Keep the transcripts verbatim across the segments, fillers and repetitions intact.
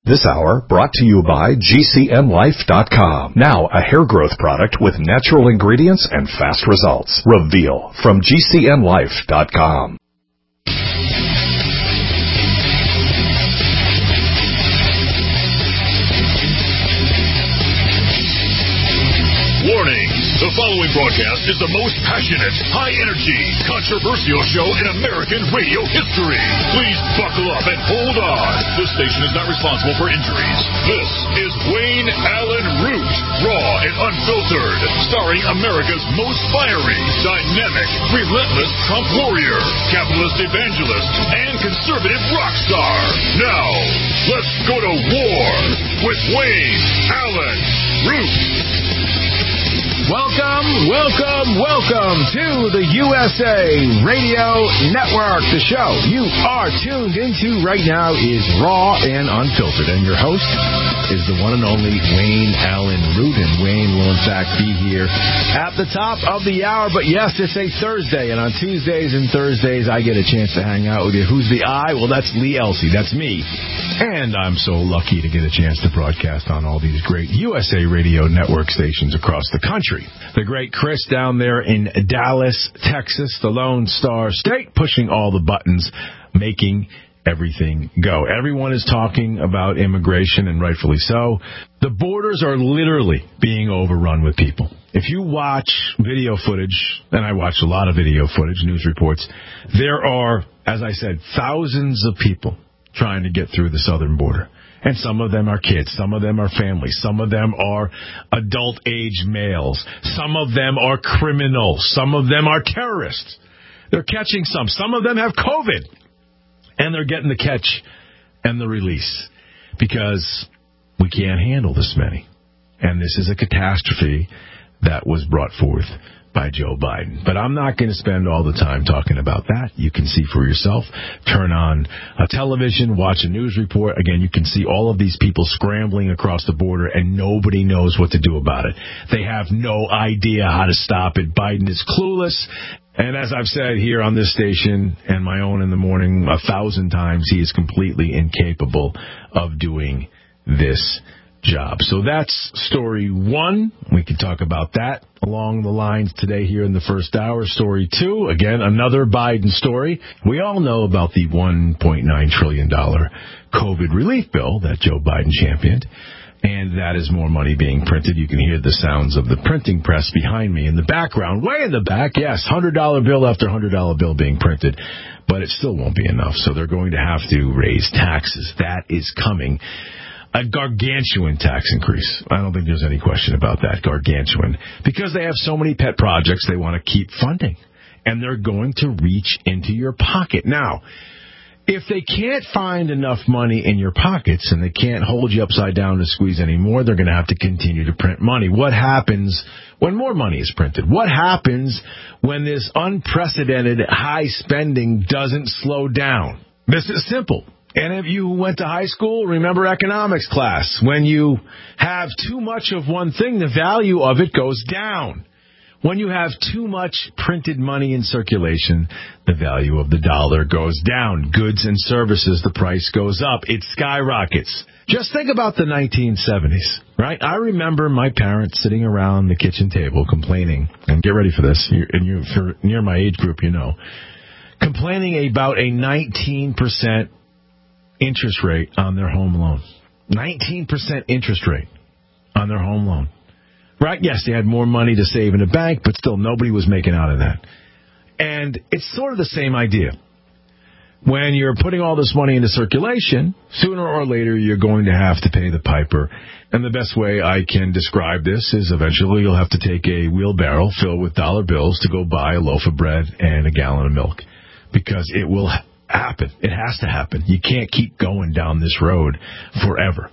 This hour brought to you by G C N Life dot com. Now a hair growth product with natural ingredients and fast results. Reveal from G C N Life dot com. Warning! The following broadcast is the most passionate, high-energy, controversial show in American radio history. Please buckle up and hold on. This station is not responsible for injuries. This is Wayne Allen Root, raw and unfiltered, starring America's most fiery, dynamic, relentless Trump warrior, capitalist evangelist, and conservative rock star. Now, let's go to war with Wayne Allen Root. Welcome, welcome, welcome to the U S A Radio Network. The show you are tuned into right now is Raw and Unfiltered, and your host is the one and only Wayne Allen Root, and Wayne will in fact be here at the top of the hour. But yes, it's a Thursday, and on Tuesdays and Thursdays I get a chance to hang out with you. Who's the I? Well, that's Lee Elsey. That's me. And I'm so lucky to get a chance to broadcast on all these great U S A Radio Network stations across the country. The great Chris down there in Dallas, Texas, the Lone Star State, pushing all the buttons, making everything go. Everyone is talking about immigration, and rightfully so. The borders are literally being overrun with people. If you watch video footage, and I watch a lot of video footage, news reports, there are, as I said, thousands of people trying to get through the southern border. And some of them are kids. Some of them are families. Some of them are adult-age males. Some of them are criminals. Some of them are terrorists. They're catching some. Some of them have COVID. And they're getting the catch and the release because we can't handle this many. And this is a catastrophe that was brought forth by Joe Biden. But I'm not going to spend all the time talking about that. You can see for yourself. Turn on a television, watch a news report. Again, you can see all of these people scrambling across the border, and nobody knows what to do about it. They have no idea how to stop it. Biden is clueless. And as I've said here on this station and my own in the morning a thousand times, he is completely incapable of doing this job. So that's story one. We can talk about that along the lines today here in the first hour. Story two, again, another Biden story. We all know about the one point nine trillion dollars COVID relief bill that Joe Biden championed, and that is more money being printed. You can hear the sounds of the printing press behind me in the background, way in the back. Yes, one hundred dollar bill after one hundred dollar bill being printed, but it still won't be enough, so they're going to have to raise taxes. That is coming. A gargantuan tax increase. I don't think there's any question about that. Gargantuan. Because they have so many pet projects they want to keep funding. And they're going to reach into your pocket. Now, if they can't find enough money in your pockets and they can't hold you upside down to squeeze anymore, they're going to have to continue to print money. What happens when more money is printed? What happens when this unprecedented high spending doesn't slow down? This is simple. And if you went to high school, remember economics class. When you have too much of one thing, the value of it goes down. When you have too much printed money in circulation, the value of the dollar goes down. Goods and services, the price goes up. It skyrockets. Just think about the nineteen seventies, right? I remember my parents sitting around the kitchen table complaining, and get ready for this, and you, if you're near my age group, you know, complaining about a nineteen percent interest rate on their home loan. nineteen percent interest rate on their home loan. Right? Yes, they had more money to save in a bank, but still nobody was making out of that. And it's sort of the same idea. When you're putting all this money into circulation, sooner or later you're going to have to pay the piper. And the best way I can describe this is eventually you'll have to take a wheelbarrow filled with dollar bills to go buy a loaf of bread and a gallon of milk. Because it will happen. It has to happen. You can't keep going down this road forever.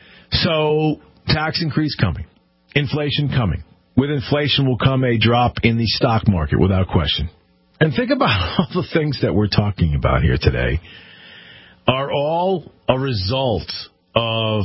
So, tax increase coming. Inflation coming. With inflation will come a drop in the stock market without question. And think about all the things that we're talking about here today are all a result of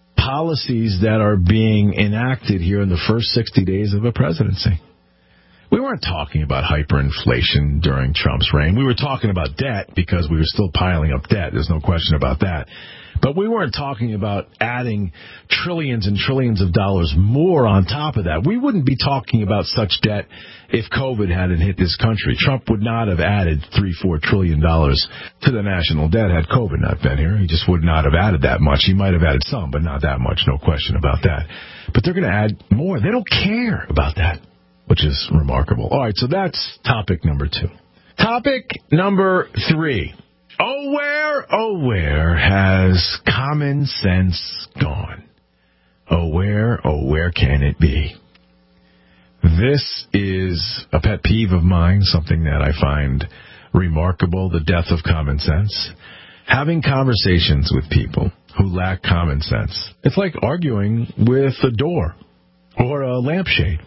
policies that are being enacted here in the first sixty days of a presidency. We weren't talking about hyperinflation during Trump's reign. We were talking about debt because we were still piling up debt. There's no question about that. But we weren't talking about adding trillions and trillions of dollars more on top of that. We wouldn't be talking about such debt if COVID hadn't hit this country. Trump would not have added three, four trillion dollars to the national debt had COVID not been here. He just would not have added that much. He might have added some, but not that much. No question about that. But they're going to add more. They don't care about that, which is remarkable. All right, so that's topic number two. Topic number three. Oh, where, oh, where has common sense gone? Oh, where, oh, where can it be? This is a pet peeve of mine, something that I find remarkable, the death of common sense. Having conversations with people who lack common sense. It's like arguing with a door or a lampshade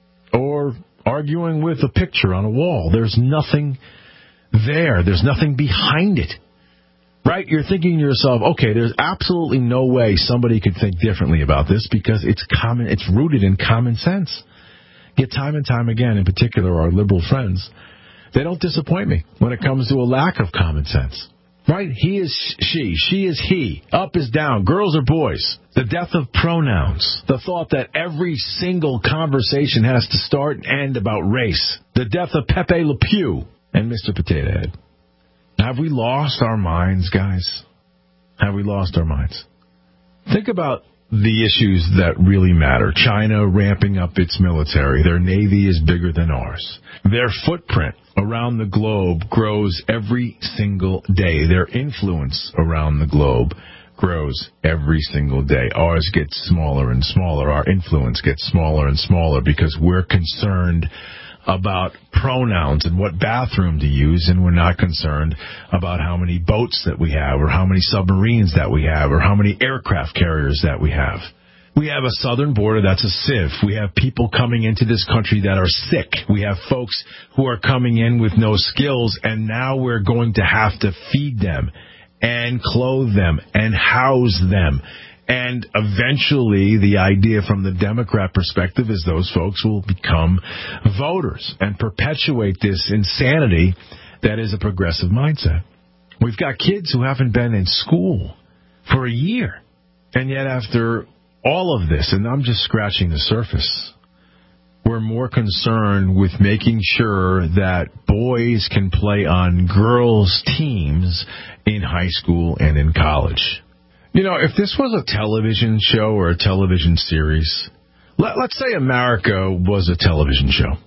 or arguing with a picture on a wall. There's nothing there. There's nothing behind it. Right? You're thinking to yourself, okay, there's absolutely no way somebody could think differently about this because it's common, it's rooted in common sense. Yet time and time again, in particular our liberal friends, they don't disappoint me when it comes to a lack of common sense. Right? He is she, she is he, up is down, girls are boys. The death of pronouns, the thought that every single conversation has to start and end about race, the death of Pepe Le Pew and Mister Potato Head. Have we lost our minds, guys? Have we lost our minds? Think about the issues that really matter. China ramping up its military. Their navy is bigger than ours. Their footprint around the globe grows every single day. Their influence around the globe grows every single day. Ours gets smaller and smaller. Our influence gets smaller and smaller because we're concerned about pronouns and what bathroom to use, and we're not concerned about how many boats that we have or how many submarines that we have or how many aircraft carriers that we have. We have a southern border that's a sieve. We have people coming into this country that are sick. We have folks who are coming in with no skills, and now we're going to have to feed them and clothe them and house them. And eventually, the idea from the Democrat perspective is those folks will become voters and perpetuate this insanity that is a progressive mindset. We've got kids who haven't been in school for a year. And yet after all of this, and I'm just scratching the surface, we're more concerned with making sure that boys can play on girls' teams in high school and in college. You know, if this was a television show or a television series, let, let's say America was a television show.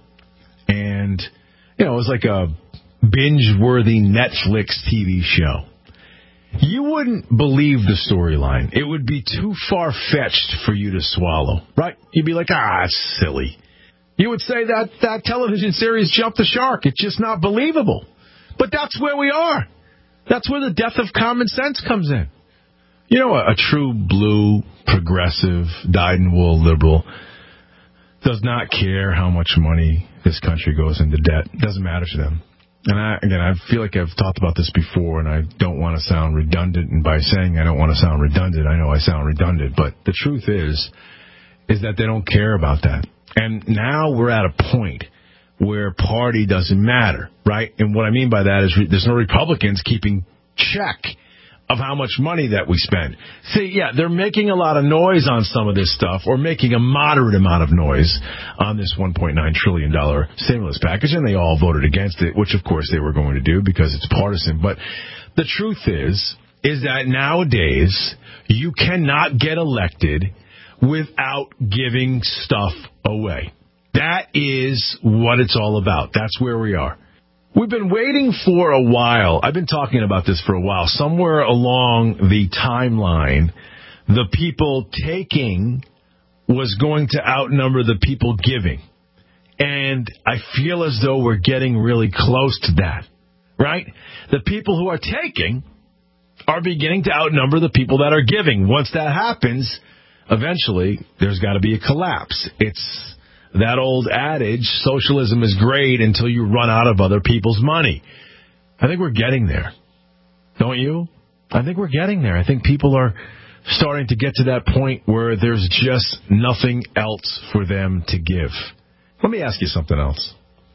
And, you know, it was like a binge-worthy Netflix T V show. You wouldn't believe the storyline. It would be too far-fetched for you to swallow, right? You'd be like, ah, it's silly. You would say that that television series jumped the shark. It's just not believable. But that's where we are. That's where the death of common sense comes in. You know, a, a true blue, progressive, dyed-in-wool liberal does not care how much money this country goes into debt. It doesn't matter to them. And I, again, I feel like I've talked about this before, and I don't want to sound redundant. And by saying I don't want to sound redundant, I know I sound redundant. But the truth is, is that they don't care about that. And now we're at a point where party doesn't matter, right? And what I mean by that is re- there's no Republicans keeping check of how much money that we spend. See, yeah, they're making a lot of noise on some of this stuff, or making a moderate amount of noise on this one point nine trillion dollars stimulus package, and they all voted against it, which, of course, they were going to do because it's partisan. But the truth is, is that nowadays you cannot get elected without giving stuff away. That is what it's all about. That's where we are. We've been waiting for a while. I've been talking about this for a while. Somewhere along the timeline, the people taking was going to outnumber the people giving. And I feel as though we're getting really close to that, right? The people who are taking are beginning to outnumber the people that are giving. Once that happens, eventually there's got to be a collapse. It's that old adage, socialism is great until you run out of other people's money. I think we're getting there. Don't you? I think we're getting there. I think people are starting to get to that point where there's just nothing else for them to give. Let me ask you something else.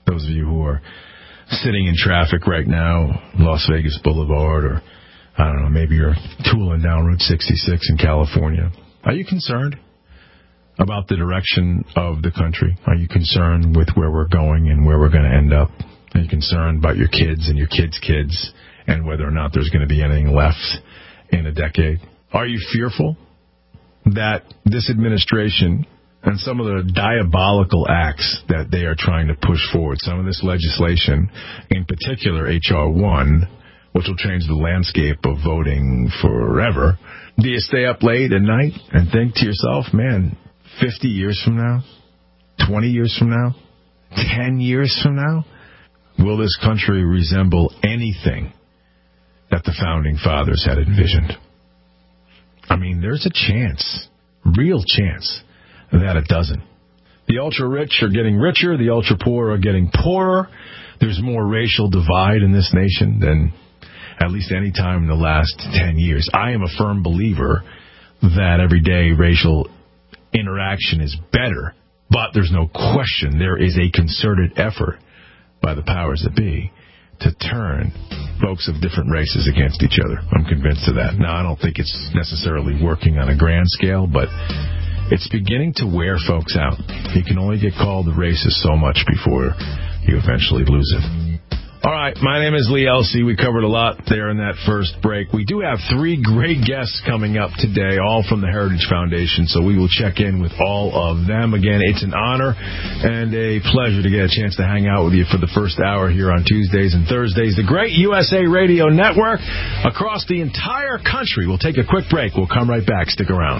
Those of you who are sitting in traffic right now, Las Vegas Boulevard, or, I don't know, maybe you're tooling down Route sixty-six in California. Are you concerned about the direction of the country? Are you concerned with where we're going and where we're going to end up? Are you concerned about your kids and your kids' kids and whether or not there's going to be anything left in a decade? Are you fearful that this administration and some of the diabolical acts that they are trying to push forward, some of this legislation, in particular H R one, which will change the landscape of voting forever, do you stay up late at night and think to yourself, man, fifty years from now, twenty years from now, ten years from now, will this country resemble anything that the Founding Fathers had envisioned? I mean, there's a chance, real chance, that it doesn't. The ultra-rich are getting richer. The ultra-poor are getting poorer. There's more racial divide in this nation than at least any time in the last ten years. I am a firm believer that everyday racial interaction is better, but there's no question there is a concerted effort by the powers that be to turn folks of different races against each other. I'm convinced of that. Now, I don't think it's necessarily working on a grand scale, but it's beginning to wear folks out. You can only get called a racist so much before you eventually lose it. All right, my name is Lee Elsey. We covered a lot there in that first break. We do have three great guests coming up today, all from the Heritage Foundation, so we will check in with all of them. Again, it's an honor and a pleasure to get a chance to hang out with you for the first hour here on Tuesdays and Thursdays. The great U S A Radio Network across the entire country. We'll take a quick break. We'll come right back. Stick around.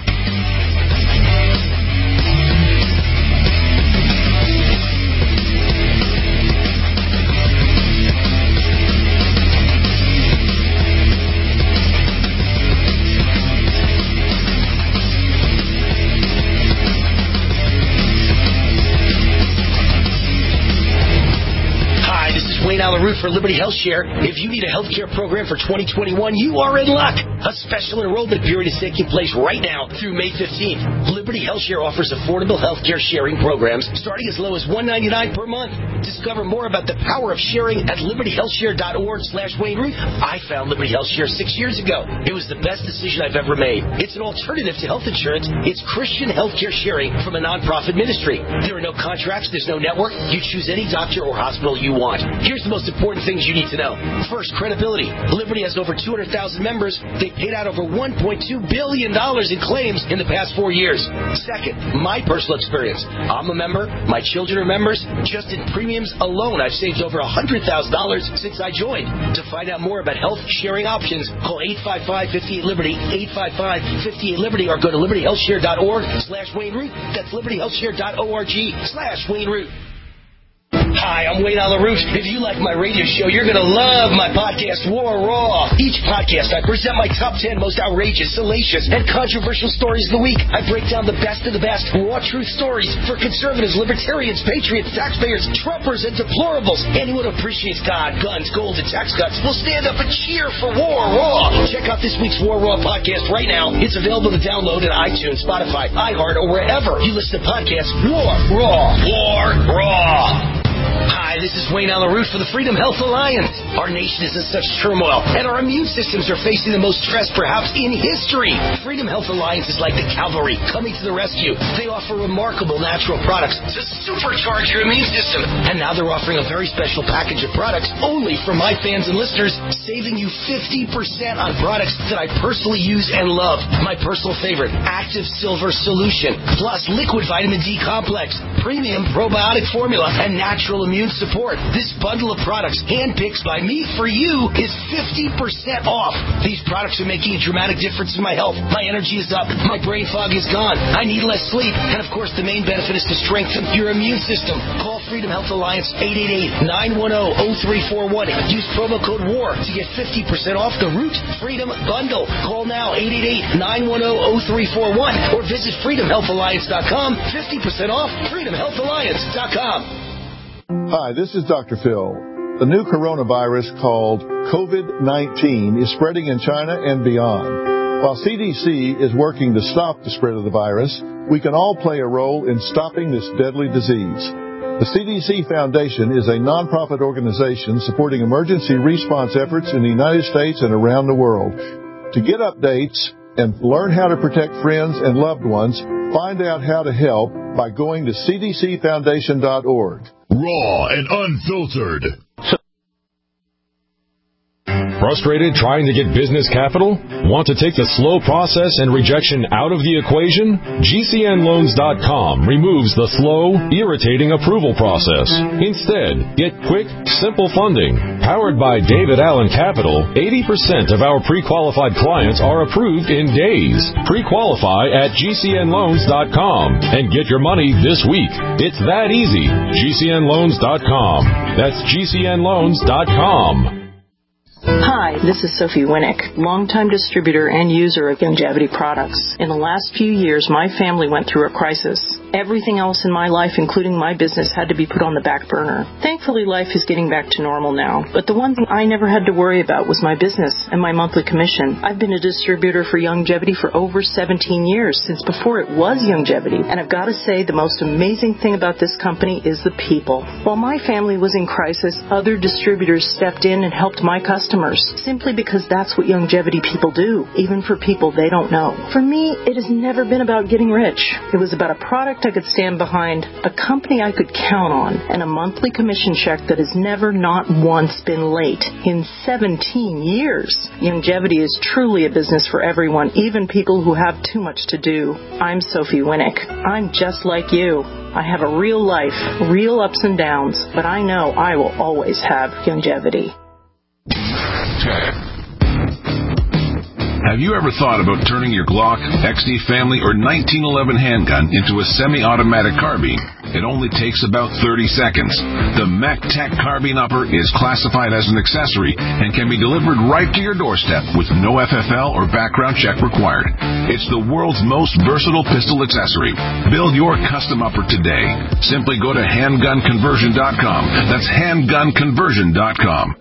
LaRue for Liberty Health Share. If you need a health care program for twenty twenty-one, you are in luck. A special enrollment period is taking place right now through May fifteenth. Liberty Health Share offers affordable health care sharing programs starting as low as one dollar and ninety-nine cents per month. Discover more about the power of sharing at liberty health share dot org slash Wayne Root. I found Liberty Health Share six years ago. It was the best decision I've ever made. It's an alternative to health insurance. It's Christian health care sharing from a nonprofit ministry. There are no contracts. There's no network. You choose any doctor or hospital you want. Here's the most important things you need to know. First, credibility. Liberty has over two hundred thousand members. They paid out over one point two billion dollars in claims in the past four years. Second, my personal experience. I'm a member. My children are members. Just in premiums alone, I've saved over one hundred thousand dollars since I joined. To find out more about health sharing options, call eight five five, five eight, Liberty, eight five five, five eight, Liberty, or go to liberty health share dot org slash Wayne Root. That's liberty health share dot org slash Wayne Root. Hi, I'm Wayne LaRue. If you like my radio show, you're going to love my podcast, War Raw. Each podcast, I present my top ten most outrageous, salacious, and controversial stories of the week. I break down the best of the best raw truth stories for conservatives, libertarians, patriots, taxpayers, Trumpers, and deplorables. Anyone who appreciates God, guns, gold, and tax cuts will stand up and cheer for War Raw. Check out this week's War Raw podcast right now. It's available to download at iTunes, Spotify, iHeart, or wherever you listen to podcasts. War Raw. War Raw. Hi, this is Wayne LaRue for the Freedom Health Alliance. Our nation is in such turmoil, and our immune systems are facing the most stress perhaps in history. Freedom Health Alliance is like the cavalry coming to the rescue. They offer remarkable natural products to supercharge your immune system. And now they're offering a very special package of products only for my fans and listeners, saving you fifty percent on products that I personally use and love. My personal favorite, Active Silver Solution, plus Liquid Vitamin D Complex, Premium Probiotic Formula, and Natural Immune Support. This bundle of products, handpicked by me for you, is fifty percent off. These products are making a dramatic difference in my health. My energy is up. My brain fog is gone. I need less sleep. And of course, the main benefit is to strengthen your immune system. Call Freedom Health Alliance eight eight eight, nine one zero, zero three four one. Use promo code WAR to get fifty percent off the Root Freedom Bundle. Call now eight eight eight, nine one zero, zero three four one or visit freedom health alliance dot com. fifty percent off freedom health alliance dot com. Hi, this is Doctor Phil. The new coronavirus called COVID nineteen is spreading in China and beyond. While C D C is working to stop the spread of the virus, we can all play a role in stopping this deadly disease. The C D C Foundation is a nonprofit organization supporting emergency response efforts in the United States and around the world. To get updates and learn how to protect friends and loved ones, find out how to help by going to c d c foundation dot org. Raw and unfiltered. Frustrated trying to get business capital? Want to take the slow process and rejection out of the equation? G C N loans dot com removes the slow, irritating approval process. Instead, get quick, simple funding. Powered by David Allen Capital, eighty percent of our pre-qualified clients are approved in days. Pre-qualify at G C N loans dot com and get your money this week. It's that easy. G C N loans dot com. That's G C N loans dot com. Hi, this is Sophie Winnick, longtime distributor and user of Youngevity products. In the last few years, my family went through a crisis. Everything else in my life, including my business, had to be put on the back burner. Thankfully, life is getting back to normal now. But the one thing I never had to worry about was my business and my monthly commission. I've been a distributor for Youngevity for over seventeen years, since before it was Youngevity. And I've got to say, the most amazing thing about this company is the people. While my family was in crisis, other distributors stepped in and helped my customers, simply because that's what Youngevity people do, even for people they don't know. For me, it has never been about getting rich. It was about a product I could stand behind, a company I could count on, and a monthly commission check that has never, not once, been late in seventeen years. Youngevity is truly a business for everyone, even people who have too much to do. I'm Sophie Winnick. I'm just like you. I have a real life, real ups and downs, but I know I will always have Youngevity. Have you ever thought about turning your Glock, X D Family, or nineteen eleven handgun into a semi-automatic carbine? It only takes about thirty seconds. The MacTac Carbine Upper is classified as an accessory and can be delivered right to your doorstep with no F F L or background check required. It's the world's most versatile pistol accessory. Build your custom upper today. Simply go to handgun conversion dot com. That's handgun conversion dot com.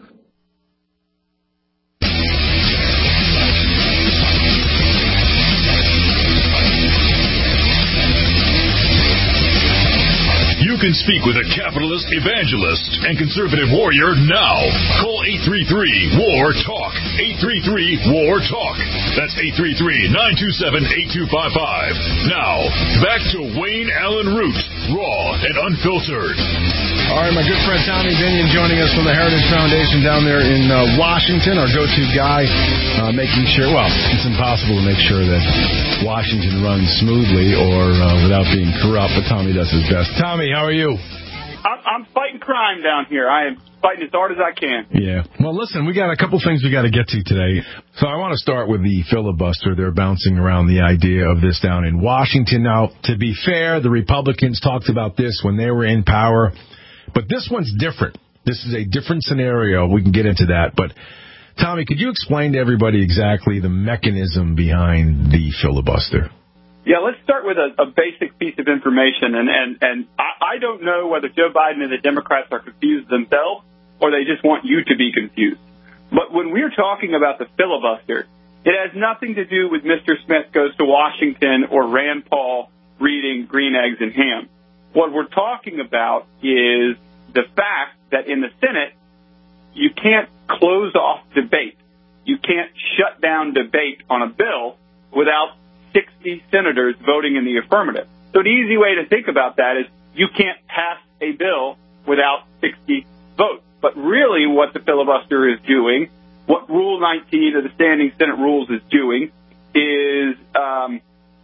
You can speak with a capitalist, evangelist, and conservative warrior now. Call eight three three, W A R, TALK. eight three three, W A R, TALK. That's eight three three, nine two seven, eight two five five. Now, back to Wayne Allen Root, raw and unfiltered. All right, my good friend Tommy Binion joining us from the Heritage Foundation down there in uh, Washington, our go-to guy, uh, making sure, well, it's impossible to make sure that Washington runs smoothly or uh, without being corrupt, but Tommy does his best. Tommy, how are you? I'm, I'm fighting crime down here. I am fighting as hard as I can. Yeah. Well, listen, we got a couple things we got to get to today. So I want to start with the filibuster. They're bouncing around the idea of this down in Washington. Now, to be fair, the Republicans talked about this when they were in power, but this one's different. This is a different scenario. We can get into that. But, Tommy, could you explain to everybody exactly the mechanism behind the filibuster? Yeah, let's start with a, a basic piece of information, and, and, and I, I don't know whether Joe Biden and the Democrats are confused themselves or they just want you to be confused. But when we're talking about the filibuster, it has nothing to do with Mister Smith goes to Washington or Rand Paul reading Green Eggs and Ham. What we're talking about is the fact that in the Senate, you can't close off debate. You can't shut down debate on a bill without sixty senators voting in the affirmative. So the easy way to think about that is you can't pass a bill without sixty votes. But really what the filibuster is doing, what Rule nineteen of the Standing Senate Rules is doing, is um,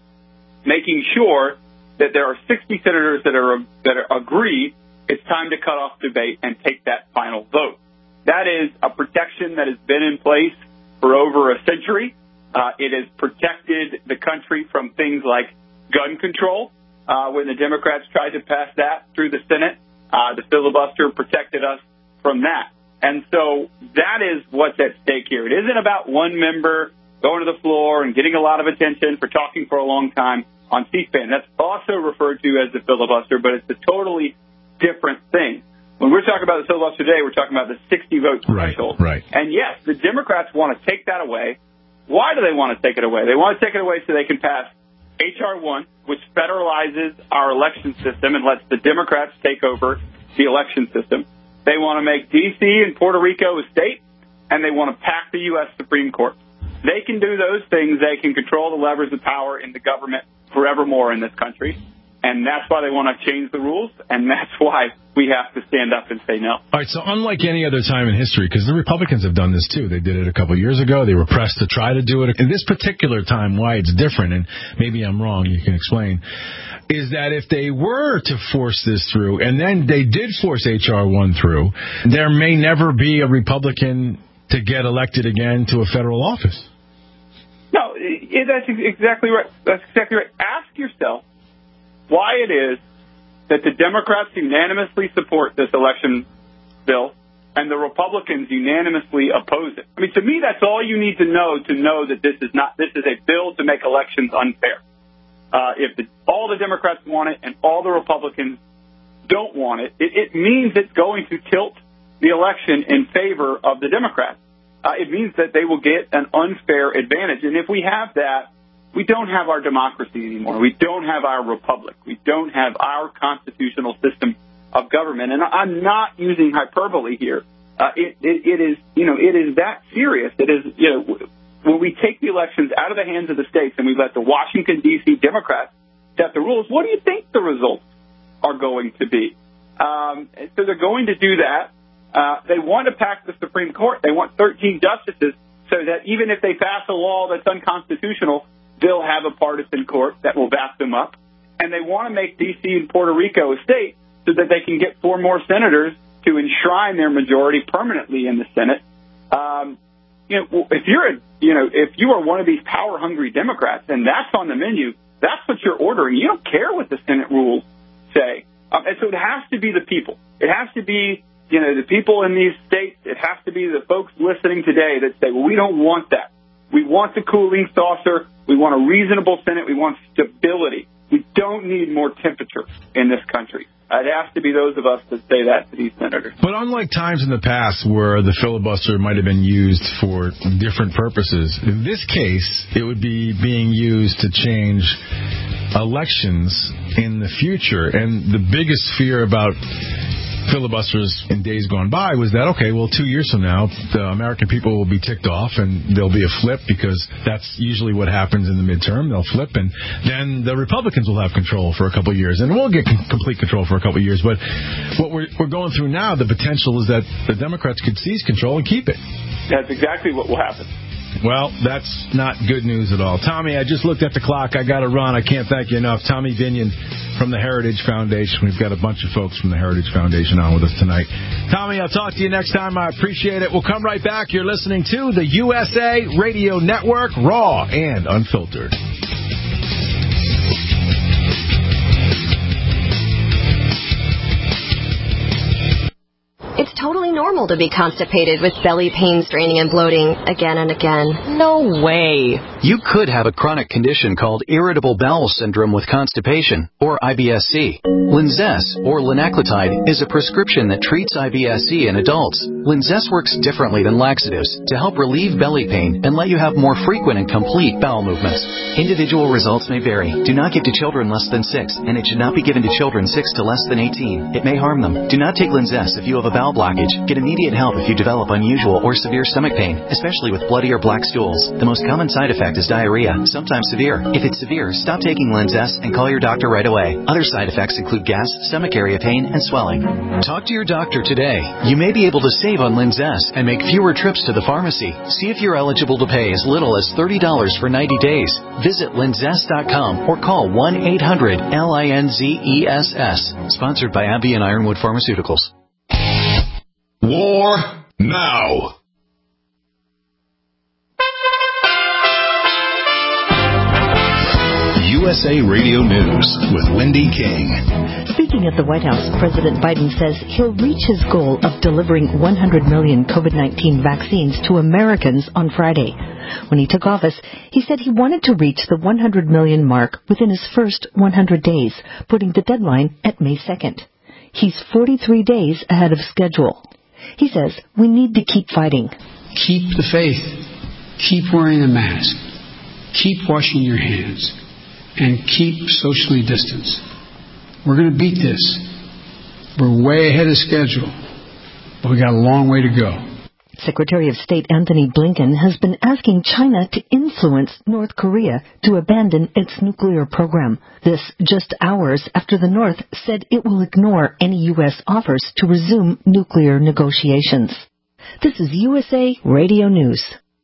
making sure that there are sixty senators that are that are, agree it's time to cut off debate and take that final vote. That is a protection that has been in place for over a century. Uh, it has protected the country from things like gun control. Uh, when the Democrats tried to pass that through the Senate, uh, the filibuster protected us from that. And so that is what's at stake here. It isn't about one member going to the floor and getting a lot of attention for talking for a long time on C-SPAN. That's also referred to as the filibuster, but it's a totally different thing. When we're talking about the filibuster today, we're talking about the sixty vote threshold. Right, right. And yes, the Democrats want to take that away. Why do they want to take it away? They want to take it away so they can pass H R one, which federalizes our election system and lets the Democrats take over the election system. They want to make D C and Puerto Rico a state, and they want to pack the U S Supreme Court. They can do those things. They can control the levers of power in the government forevermore in this country. And that's why they want to change the rules, and that's why we have to stand up and say no. All right, so unlike any other time in history, because the Republicans have done this too. They did it a couple of years ago. They were pressed to try to do it. In this particular time, why it's different, and maybe I'm wrong, you can explain, is that if they were to force this through, and then they did force H R one through, there may never be a Republican to get elected again to a federal office. No, it, that's exactly right. That's exactly right. Ask yourself why it is that the Democrats unanimously support this election bill and the Republicans unanimously oppose it. I mean, to me, that's all you need to know to know that this is not this is a bill to make elections unfair. Uh, if the, all the Democrats want it and all the Republicans don't want it, it, it means it's going to tilt the election in favor of the Democrats. Uh, it means that they will get an unfair advantage. And if we have that, we don't have our democracy anymore. We don't have our republic. We don't have our constitutional system of government. And I'm not using hyperbole here. Uh, it, it, it is, you know, it is that serious. It is, you know, when we take the elections out of the hands of the states and we let the Washington, D C Democrats set the rules, what do you think the results are going to be? Um, so they're going to do that. Uh, they want to pack the Supreme Court. They want thirteen justices so that even if they pass a law that's unconstitutional, they'll have a partisan court that will back them up. And they want to make D C and Puerto Rico a state so that they can get four more senators to enshrine their majority permanently in the Senate. Um, you know, if you're a, you know, if you are one of these power-hungry Democrats and that's on the menu, that's what you're ordering. You don't care what the Senate rules say. Um, and so it has to be the people. It has to be, you know, the people in these states. It has to be the folks listening today that say, well, we don't want that. We want the cooling saucer. We want a reasonable Senate. We want stability. We don't need more temperature in this country. It has to be those of us that say that to these senators. But unlike times in the past where the filibuster might have been used for different purposes, in this case, it would be being used to change elections in the future. And the biggest fear about filibusters in days gone by was that, okay, well, two years from now, the American people will be ticked off and there'll be a flip because that's usually what happens in the midterm. They'll flip and then the Republicans will have control for a couple of years and we'll get com- complete control for a couple of years. But what we're, we're going through now, the potential is that the Democrats could seize control and keep it. That's exactly what will happen. Well, that's not good news at all. Tommy, I just looked at the clock. I got to run. I can't thank you enough. Tommy Binion from the Heritage Foundation. We've got a bunch of folks from the Heritage Foundation on with us tonight. Tommy, I'll talk to you next time. I appreciate it. We'll come right back. You're listening to the U S A Radio Network, raw and unfiltered. It's totally normal to be constipated with belly pain, straining, and bloating again and again. No way. You could have a chronic condition called irritable bowel syndrome with constipation, or I B S C. Linzess, or linaclotide, is a prescription that treats I B S C in adults. Linzess works differently than laxatives to help relieve belly pain and let you have more frequent and complete bowel movements. Individual results may vary. Do not give to children less than six, and it should not be given to children six to less than eighteen. It may harm them. Do not take Linzess if you have a bowel blockage. Get immediate help if you develop unusual or severe stomach pain, especially with bloody or black stools. The most common side effect is diarrhea, sometimes severe. If it's severe, stop taking Linzess and call your doctor right away. Other side effects include gas, stomach area pain, and swelling. Talk to your doctor today. You may be able to save on Linzess and make fewer trips to the pharmacy. See if you're eligible to pay as little as thirty dollars for ninety days. Visit linzess dot com or call one eight hundred L I N Z E S S. Sponsored by AbbVie and Ironwood Pharmaceuticals. War now. U S A Radio News with Wendy King. Speaking at the White House, President Biden says he'll reach his goal of delivering one hundred million COVID nineteen vaccines to Americans on Friday. When he took office, he said he wanted to reach the one hundred million mark within his first one hundred days, putting the deadline at May second. He's forty-three days ahead of schedule. He says we need to keep fighting. Keep the faith. Keep wearing a mask. Keep washing your hands. and keep socially distanced. We're going to beat this. We're way ahead of schedule, but we got a long way to go. Secretary of State Anthony Blinken has been asking China to influence North Korea to abandon its nuclear program. This just hours after the North said it will ignore any U S offers to resume nuclear negotiations. This is U S A Radio News.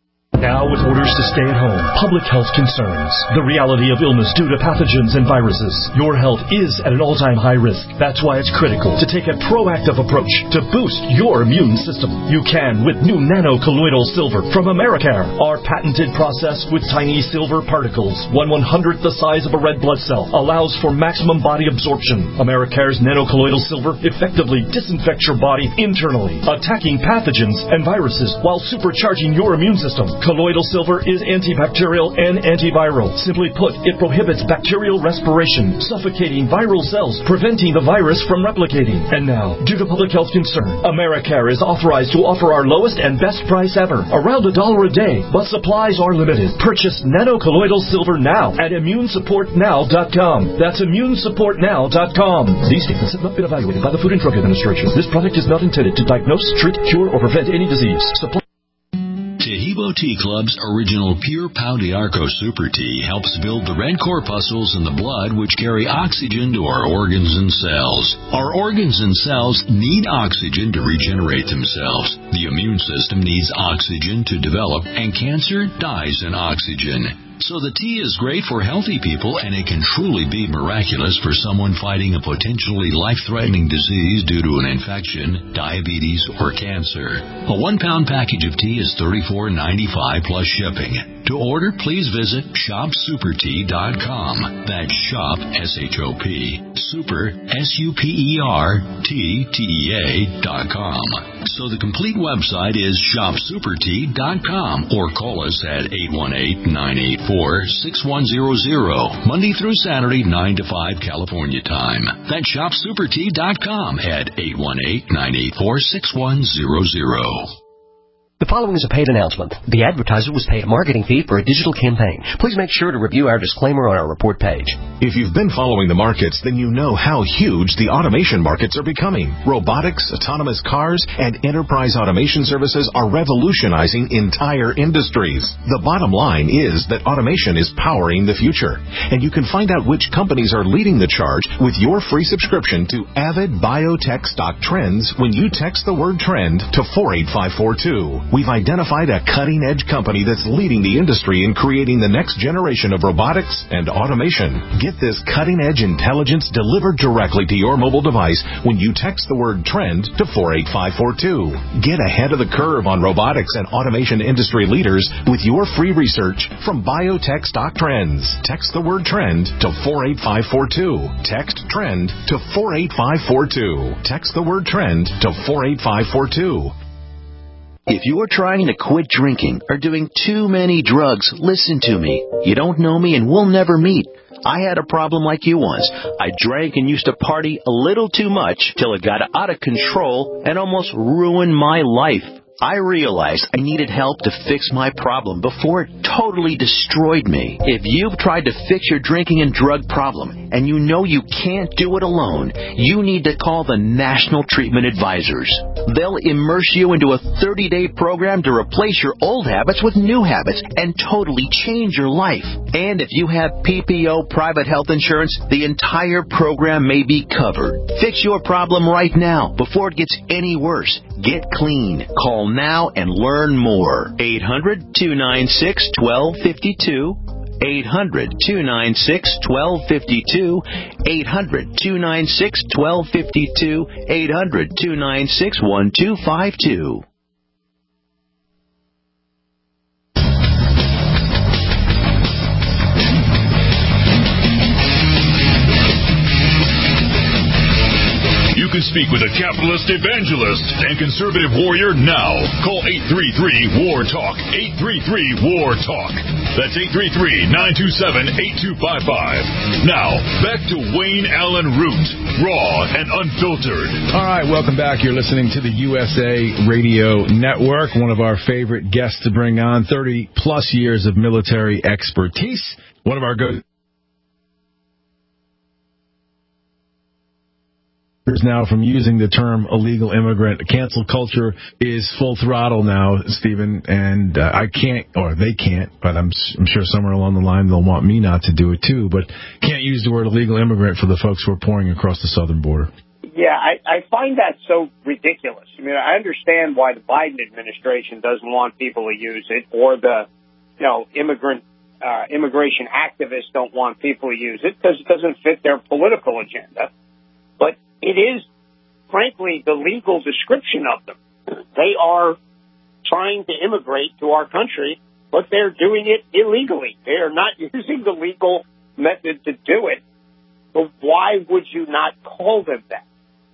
Now with orders to stay at home, public health concerns, the reality of illness due to pathogens and viruses. Your health is at an all-time high risk. That's why it's critical to take a proactive approach to boost your immune system. You can with new nano-colloidal silver from Americare. Our patented process with tiny silver particles, one one-hundredth the size of a red blood cell, allows for maximum body absorption. Americare's nano-colloidal silver effectively disinfects your body internally, attacking pathogens and viruses while supercharging your immune system. Colloidal silver is antibacterial and antiviral. Simply put, it prohibits bacterial respiration, suffocating viral cells, preventing the virus from replicating. And now, due to public health concern, Americare is authorized to offer our lowest and best price ever, around a dollar a day, but supplies are limited. Purchase nano-colloidal silver now at immune support now dot com. That's immune support now dot com. These statements have not been evaluated by the Food and Drug Administration. This product is not intended to diagnose, treat, cure, or prevent any disease. Supply Taheebo Tea Club's original Pure Pau d'Arco Super Tea helps build the red corpuscles in the blood which carry oxygen to our organs and cells. Our organs and cells need oxygen to regenerate themselves. The immune system needs oxygen to develop, and cancer dies in oxygen. So the tea is great for healthy people, and it can truly be miraculous for someone fighting a potentially life-threatening disease due to an infection, diabetes, or cancer. A one-pound package of tea is thirty-four ninety-five plus shipping. To order, please visit shop super tea dot com. That's shop, S H O P, super, S U P E R, T, T E A dot com. So the complete website is shop super tea dot com, or call us at eight one eight, nine eight four, six one zero zero, Monday through Saturday, nine to five California time. That's shop super tea dot com at eight one eight, nine eight four, six one zero zero. The following is a paid announcement. The advertiser was paid a marketing fee for a digital campaign. Please make sure to review our disclaimer on our report page. If you've been following the markets, then you know how huge the automation markets are becoming. Robotics, autonomous cars, and enterprise automation services are revolutionizing entire industries. The bottom line is that automation is powering the future, and you can find out which companies are leading the charge with your free subscription to Avid Biotech Stock Trends when you text the word trend to four eight five four two. We've identified a cutting-edge company that's leading the industry in creating the next generation of robotics and automation. Get this cutting-edge intelligence delivered directly to your mobile device when you text the word trend to four eight five four two. Get ahead of the curve on robotics and automation industry leaders with your free research from Biotech Stock Trends. Text the word trend to four eight five four two. Text trend to four eight five four two. Text the word trend to four eight five four two. If you're trying to quit drinking or doing too many drugs, listen to me. You don't know me and we'll never meet. I had a problem like you once. I drank and used to party a little too much till it got out of control and almost ruined my life. I realized I needed help to fix my problem before it totally destroyed me. If you've tried to fix your drinking and drug problem and you know you can't do it alone, you need to call the National Treatment Advisors. They'll immerse you into a thirty-day program to replace your old habits with new habits and totally change your life. And if you have P P O private health insurance, the entire program may be covered. Fix your problem right now before it gets any worse. Get clean. Call now and learn more. eight hundred, two nine six, one two five two. eight hundred, two nine six, one two five two. eight hundred, two nine six, one two five two. eight hundred, two nine six, one two five two. You can speak with a capitalist evangelist and conservative warrior now. Call eight three three, W A R, TALK. eight three three, W A R, TALK. That's eight three three, nine two seven, eight two five five. Now, back to Wayne Allen Root, raw and unfiltered. All right, welcome back. You're listening to the U S A Radio Network, one of our favorite guests to bring on, thirty plus years of military expertise. One of our go now from using the term illegal immigrant. Cancel culture is full throttle now, Stephen, and uh, I can't, or they can't, but I'm, I'm sure somewhere along the line they'll want me not to do it too, but can't use the word illegal immigrant for the folks who are pouring across the southern border. Yeah, I, I find that so ridiculous. I mean, I understand why the Biden administration doesn't want people to use it, or the, you know, immigrant uh, immigration activists don't want people to use it because it doesn't fit their political agenda. But it is, frankly, the legal description of them. They are trying to immigrate to our country, but they're doing it illegally. They are not using the legal method to do it. So why would you not call them that?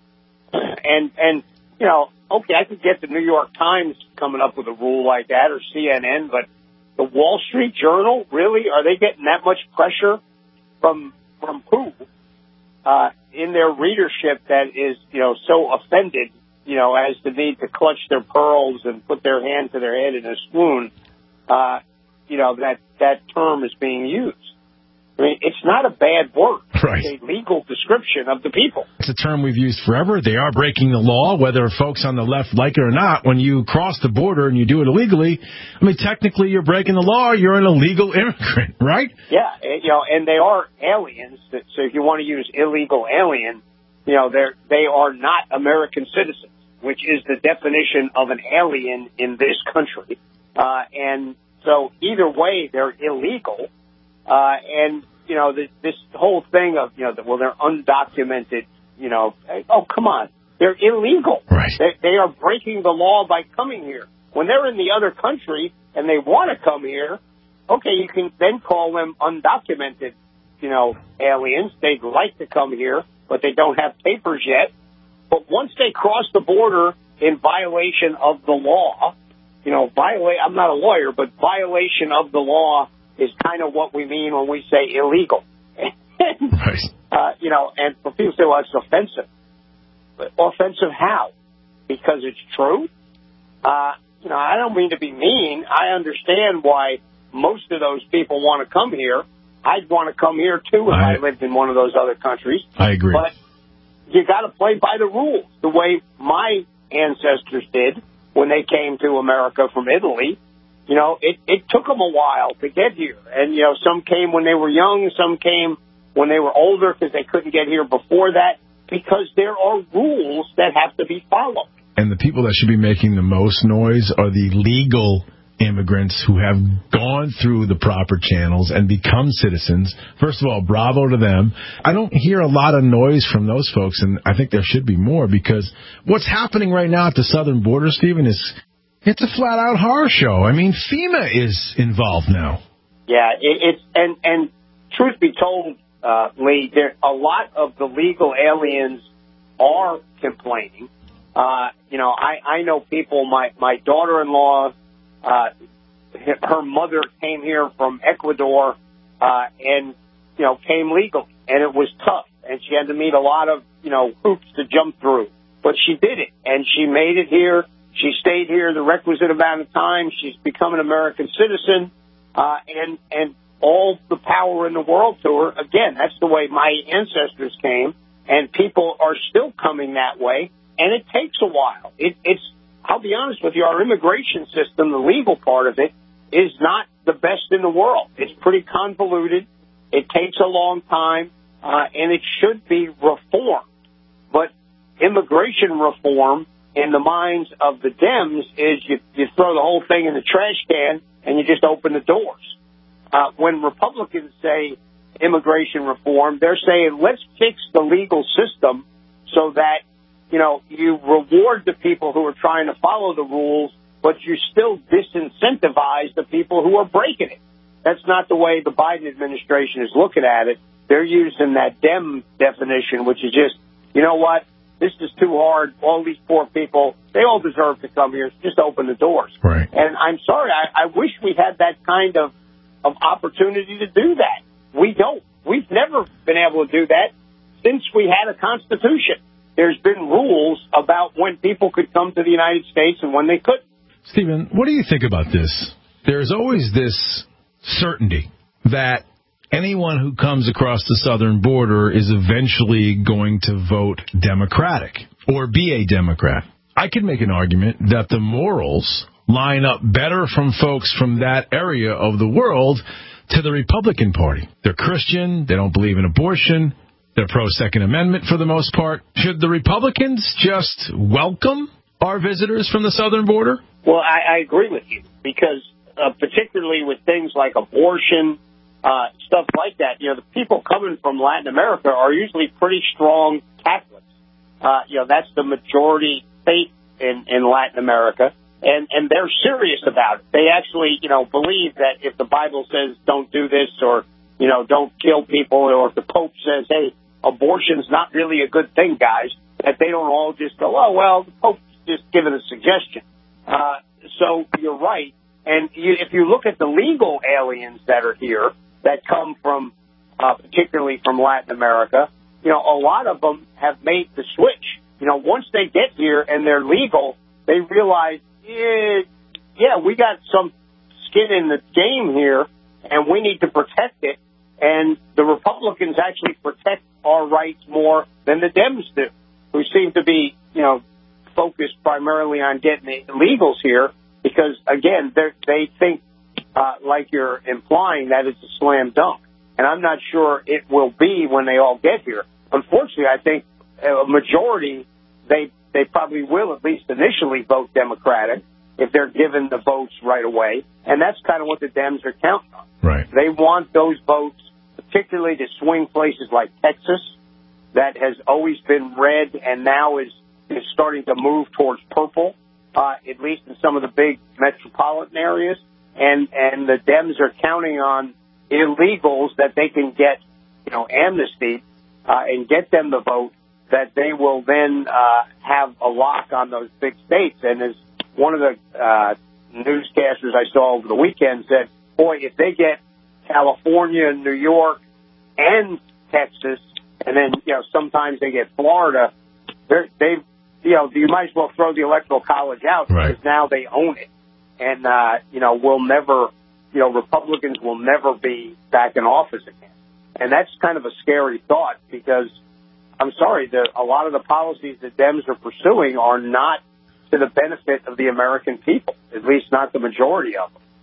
And, and you know, okay, I could get the New York Times coming up with a rule like that, or C N N, but the Wall Street Journal, really? Are they getting that much pressure from from who? Uh, in their readership that is, you know, so offended, you know, as to need to clutch their pearls and put their hand to their head in a swoon, uh, you know, that that term is being used. I mean, it's not a bad word. Right. It's a legal description of the people. It's a term we've used forever. They are breaking the law, whether folks on the left like it or not. When you cross the border and you do it illegally, I mean, technically you're breaking the law. You're an illegal immigrant, right? Yeah, you know, and they are aliens. So if you want to use illegal alien, you know, they're, they are not American citizens, which is the definition of an alien in this country. Uh, and so either way, they're illegal. Uh, and, you know, this, this whole thing of, you know, the, well, they're undocumented, you know, oh, come on. They're illegal. Right. They, they are breaking the law by coming here. When they're in the other country and they want to come here, okay, you can then call them undocumented, you know, aliens. They'd like to come here, but they don't have papers yet. But once they cross the border in violation of the law, you know, violate, I'm not a lawyer, but violation of the law is kind of what we mean when we say illegal. Right. Uh, you know, and for people say, well, it's offensive. But offensive how? Because it's true? Uh, you know, I don't mean to be mean. I understand why most of those people want to come here. I'd want to come here, too, if I, I lived in one of those other countries. I agree. But you got to play by the rules, the way my ancestors did when they came to America from Italy. You know, it, it took them a while to get here. And, you know, some came when they were young, some came when they were older because they couldn't get here before that, because there are rules that have to be followed. And the people that should be making the most noise are the legal immigrants who have gone through the proper channels and become citizens. First of all, bravo to them. I don't hear a lot of noise from those folks, and I think there should be more, because what's happening right now at the southern border, Stephen, is it's a flat-out horror show. I mean, FEMA is involved now. Yeah, it, it's and and truth be told, uh, Lee, there a lot of the legal aliens are complaining. Uh, you know, I, I know people. My my daughter-in-law, uh, her mother came here from Ecuador, uh, and you know came legal, and it was tough, and she had to meet a lot of you know hoops to jump through, but she did it, and she made it here. She stayed here the requisite amount of time. She's become an American citizen, uh, and and all the power in the world to her. Again, that's the way my ancestors came, and people are still coming that way, and it takes a while. It, it's, I'll be honest with you, our immigration system, the legal part of it, is not the best in the world. It's pretty convoluted. It takes a long time, uh, and it should be reformed. But immigration reform, in the minds of the Dems, is you, you throw the whole thing in the trash can and you just open the doors. Uh, when Republicans say immigration reform, they're saying let's fix the legal system so that, you know, you reward the people who are trying to follow the rules, but you still disincentivize the people who are breaking it. That's not the way the Biden administration is looking at it. They're using that Dem definition, which is just, you know what? This is too hard. All these poor people, they all deserve to come here. Just open the doors. Right. And I'm sorry, I, I wish we had that kind of, of opportunity to do that. We don't. We've never been able to do that since we had a Constitution. There's been rules about when people could come to the United States and when they couldn't. Stephen, what do you think about this? There's always this certainty that anyone who comes across the southern border is eventually going to vote Democratic or be a Democrat. I could make an argument that the morals line up better from folks from that area of the world to the Republican Party. They're Christian. They don't believe in abortion. They're pro-Second Amendment for the most part. Should the Republicans just welcome our visitors from the southern border? Well, I, I agree with you because uh, particularly with things like abortion, uh, stuff like that, you know, the people coming from Latin America are usually pretty strong Catholics. Uh, you know, that's the majority faith in, in Latin America. And, and they're serious about it. They actually, you know, believe that if the Bible says don't do this or, you know, don't kill people, or if the Pope says, hey, abortion's not really a good thing, guys, that they don't all just go, oh, well, the Pope's just giving a suggestion. Uh, so you're right. And you, if you look at the legal aliens that are here that come from, uh, particularly from Latin America, you know, a lot of them have made the switch. You know, once they get here and they're legal, they realize, yeah, yeah, we got some skin in the game here, and we need to protect it. And the Republicans actually protect our rights more than the Dems do, who seem to be, you know, focused primarily on getting the illegals here because, again, they think, uh, like you're implying, that it's a slam dunk. And I'm not sure it will be when they all get here. Unfortunately, I think a majority, they they probably will at least initially vote Democratic if they're given the votes right away. And that's kind of what the Dems are counting on. Right. They want those votes, particularly to swing places like Texas, that has always been red and now is, is starting to move towards purple, uh, at least in some of the big metropolitan areas. And, and the Dems are counting on illegals that they can get, you know, amnesty, uh, and get them the vote, that they will then uh, have a lock on those big states. And as one of the uh, newscasters I saw over the weekend said, boy, if they get California, New York, and Texas, and then, you know, sometimes they get Florida, they, you know, you might as well throw the Electoral College out because right. now they own it. And, uh, you know, we'll never, you know, Republicans will never be back in office again. And that's kind of a scary thought because, I'm sorry, the, a lot of the policies that Dems are pursuing are not to the benefit of the American people, at least not the majority of them.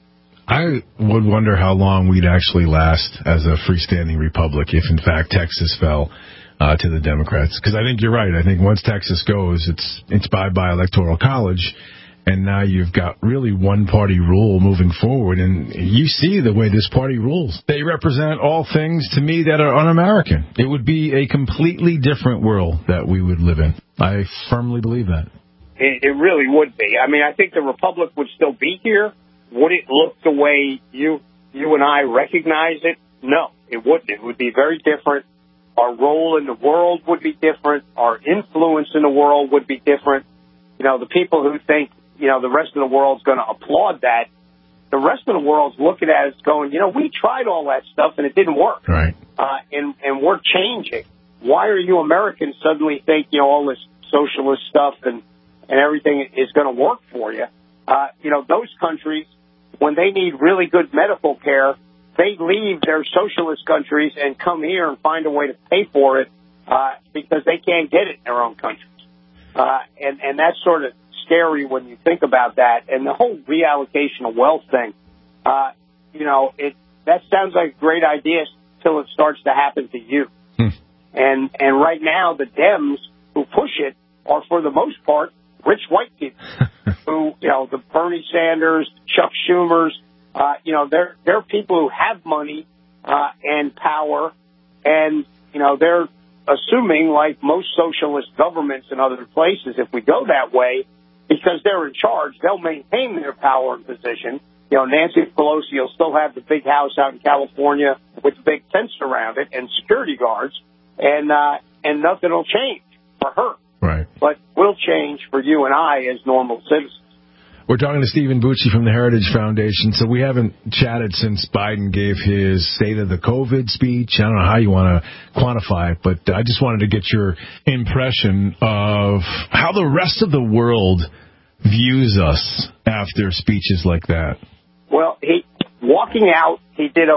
I would wonder how long we'd actually last as a freestanding republic if, in fact, Texas fell uh, to the Democrats. Because I think you're right. I think once Texas goes, it's it's bye-bye Electoral College, and now you've got really one-party rule moving forward. And you see the way this party rules. They represent all things, to me, that are un-American. It would be a completely different world that we would live in. I firmly believe that. It, it really would be. I mean, I think the republic would still be here. Would it look the way you you and I recognize it? No, it wouldn't. It would be very different. Our role in the world would be different. Our influence in the world would be different. You know, the people who think, you know, the rest of the world's going to applaud that, the rest of the world's looking at it going, you know, we tried all that stuff and it didn't work. Right. Uh, and, and we're changing. Why are you Americans suddenly think, you know, all this socialist stuff and, and everything is going to work for you? Uh, you know, those countries, when they need really good medical care, they leave their socialist countries and come here and find a way to pay for it uh, because they can't get it in their own countries. Uh, and, and that's sort of scary when you think about that. And the whole reallocation of wealth thing, uh, you know, it that sounds like a great idea until it starts to happen to you. Hmm. And and right now, the Dems who push it are, for the most part, rich white people who, you know, the Bernie Sanders, Chuck Schumers, uh, you know, they're, they're people who have money uh, and power, and, you know, they're assuming, like most socialist governments in other places, if we go that way, because they're in charge, they'll maintain their power and position. You know, Nancy Pelosi will still have the big house out in California with the big fence around it and security guards, and uh, and nothing will change for her. Right. But will change for you and I as normal citizens. We're talking to Stephen Bucci from the Heritage Foundation. So we haven't chatted since Biden gave his State of the COVID speech. I don't know how you want to quantify it, but I just wanted to get your impression of how the rest of the world views us after speeches like that. Well, he walking out, he did okay.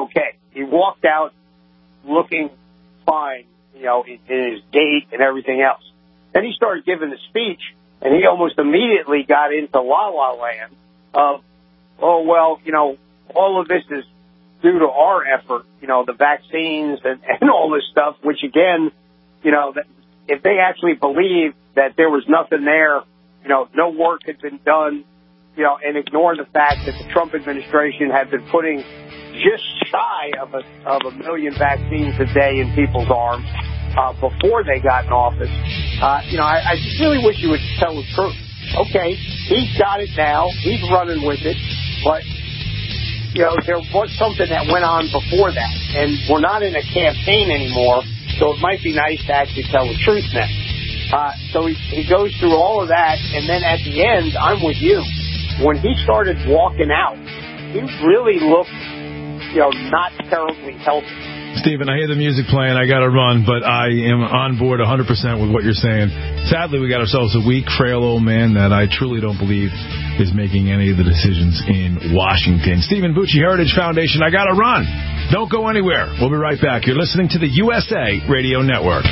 he walked out looking fine, you know, in, in his gait and everything else. Then he started giving the speech, and he almost immediately got into la-la land of, oh, well, you know, all of this is due to our effort, you know, the vaccines and, and all this stuff, which, again, you know, that if they actually believed that there was nothing there, you know, no work had been done, you know, and ignore the fact that the Trump administration had been putting just shy of a, of a million vaccines a day in people's arms uh, before they got in office, uh, you know, I, I just really wish you would tell the truth. Okay, he's got it now. He's running with it. But, you know, there was something that went on before that. And we're not in a campaign anymore, so it might be nice to actually tell the truth now. Uh, so he, he goes through all of that, and then at the end, I'm with you. When he started walking out, he really looked, you know, not terribly healthy. Stephen, I hear the music playing. I got to run, but I am on board one hundred percent with what you're saying. Sadly, we got ourselves a weak, frail old man that I truly don't believe is making any of the decisions in Washington. Stephen Bucci, Heritage Foundation, I got to run. Don't go anywhere. We'll be right back. You're listening to the U S A Radio Network.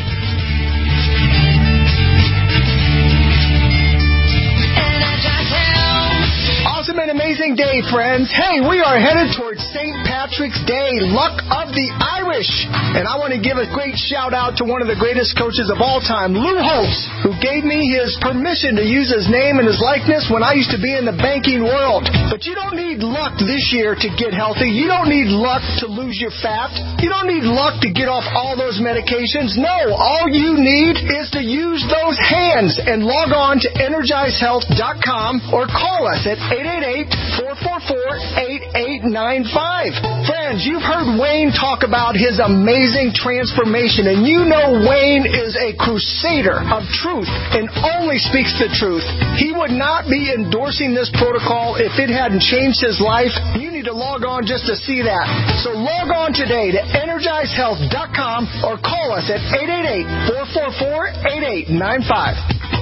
An amazing day, friends. Hey, we are headed towards Saint Patrick's Day, Luck of the Irish. And I want to give a great shout out to one of the greatest coaches of all time, Lou Holtz, who gave me his permission to use his name and his likeness when I used to be in the banking world. But you don't need luck this year to get healthy. You don't need luck to lose your fat. You don't need luck to get off all those medications. No, all you need is to use those hands and log on to energize health dot com or call us at eight eight eight, four four four, eight eight nine five. Friends, you've heard Wayne talk about his amazing transformation, and you know Wayne is a crusader of truth and only speaks the truth. He would not be endorsing this protocol if it hadn't changed his life. You need to log on just to see that. So log on today to energize health dot com or call us at eight eight eight, four four four, eight eight nine five.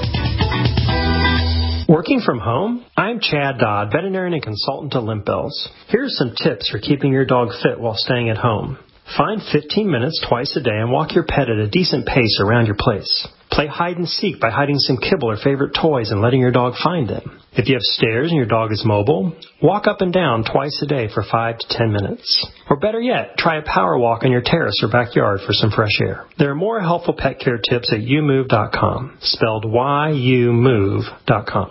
Working from home? I'm Chad Dodd, veterinarian and consultant to Limp Bills. Here are some tips for keeping your dog fit while staying at home. Find fifteen minutes twice a day and walk your pet at a decent pace around your place. Play hide and seek by hiding some kibble or favorite toys and letting your dog find them. If you have stairs and your dog is mobile, walk up and down twice a day for five to ten minutes. Or better yet, try a power walk on your terrace or backyard for some fresh air. There are more helpful pet care tips at you move dot com, spelled Y U move dot com.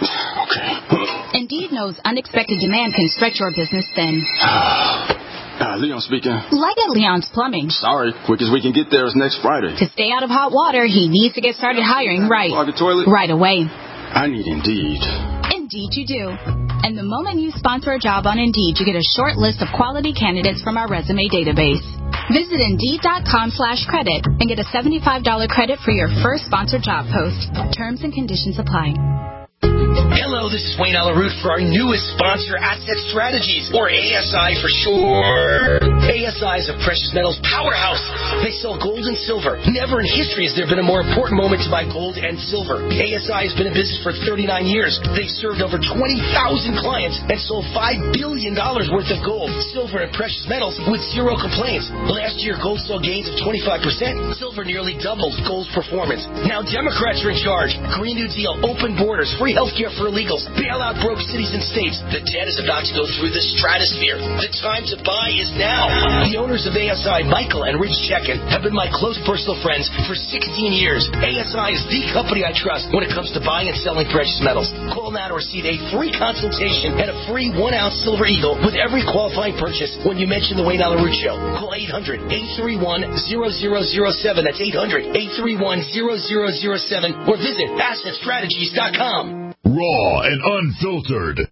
Okay. Indeed knows unexpected demand can stretch your business thin. Uh, Leon speaking. Like at Leon's Plumbing. Sorry, quickest we can get there is next Friday. To stay out of hot water, he needs to get started hiring right. Clog the toilet? Right away. I need Indeed. Indeed you do. And the moment you sponsor a job on Indeed, you get a short list of quality candidates from our resume database. Visit Indeed dot com slash credit and get a seventy-five dollars credit for your first sponsored job post. Terms and conditions apply. Hello, this is Wayne Alaroot for our newest sponsor, Asset Strategies, or A S I for short. A S I is a precious metals powerhouse. They sell gold and silver. Never in history has there been a more important moment to buy gold and silver. A S I has been in business for thirty-nine years. They've served over twenty thousand clients and sold five billion dollars worth of gold, silver, and precious metals with zero complaints. Last year, gold saw gains of twenty-five percent. Silver nearly doubled gold's performance. Now Democrats are in charge. Green New Deal, open borders, free health care for illegals, bail out broke cities and states. The debt is about to go through the stratosphere. The time to buy is now. The owners of A S I, Michael and Rich Chekin, have been my close personal friends for sixteen years. A S I is the company I trust when it comes to buying and selling precious metals. Call now to receive a free consultation and a free one-ounce Silver Eagle with every qualifying purchase when you mention the Wayne Alaroot Show. Call eight hundred, eight three one, zero zero zero seven. That's eight hundred, eight three one, zero zero zero seven. Or visit asset strategies dot com. Raw and unfiltered.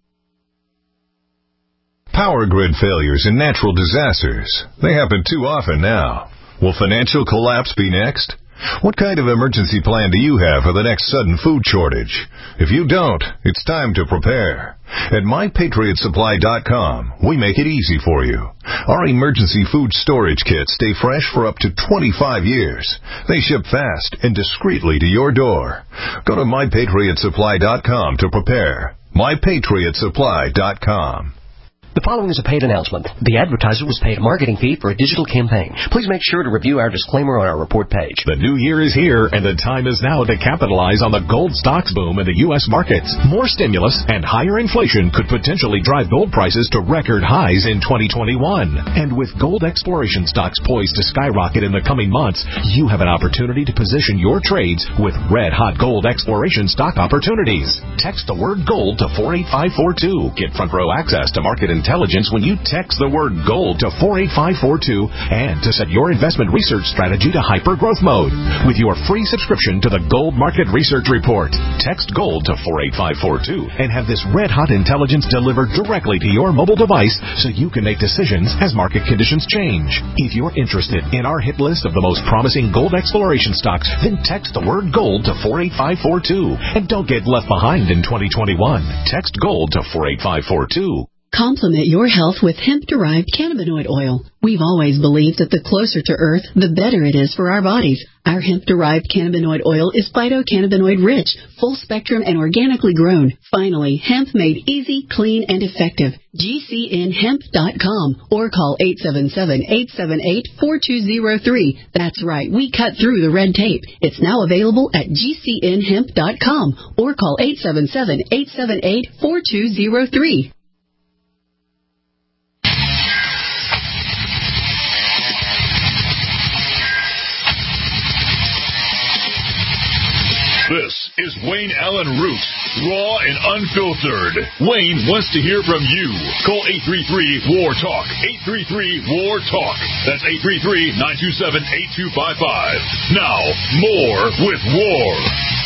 Power grid failures and natural disasters. They happen too often now. Will financial collapse be next? What kind of emergency plan do you have for the next sudden food shortage? If you don't, it's time to prepare. At my patriot supply dot com, we make it easy for you. Our emergency food storage kits stay fresh for up to twenty-five years. They ship fast and discreetly to your door. Go to my patriot supply dot com to prepare. my patriot supply dot com. The following is a paid announcement. The advertiser was paid a marketing fee for a digital campaign. Please make sure to review our disclaimer on our report page. The new year is here, and the time is now to capitalize on the gold stocks boom in the U S markets. More stimulus and higher inflation could potentially drive gold prices to record highs in twenty twenty-one. And with gold exploration stocks poised to skyrocket in the coming months, you have an opportunity to position your trades with red-hot gold exploration stock opportunities. Text the word gold to four eight five four two. Get front row access to market intelligence when you text the word gold to four eight five four two and to set your investment research strategy to hyper growth mode with your free subscription to the Gold Market Research Report. Text gold to four eight five four two and have this red hot intelligence delivered directly to your mobile device so you can make decisions as market conditions change. If you're interested in our hit list of the most promising gold exploration stocks, then text the word gold to four eight five four two and don't get left behind in twenty twenty-one. Text gold to four eight five four two. Complement your health with hemp-derived cannabinoid oil. We've always believed that the closer to Earth, the better it is for our bodies. Our hemp-derived cannabinoid oil is phytocannabinoid-rich, full-spectrum, and organically grown. Finally, hemp made easy, clean, and effective. G C N hemp dot com or call eight seven seven, eight seven eight, four two zero three. That's right, we cut through the red tape. It's now available at G C N hemp dot com or call eight seven seven, eight seven eight, four two zero three. This is Wayne Allen Root, raw and unfiltered. Wayne wants to hear from you. Call eight three three, W A R, TALK. eight three three, W A R, TALK. That's eight three three, nine two seven, eight two five five. Now, more with W A R.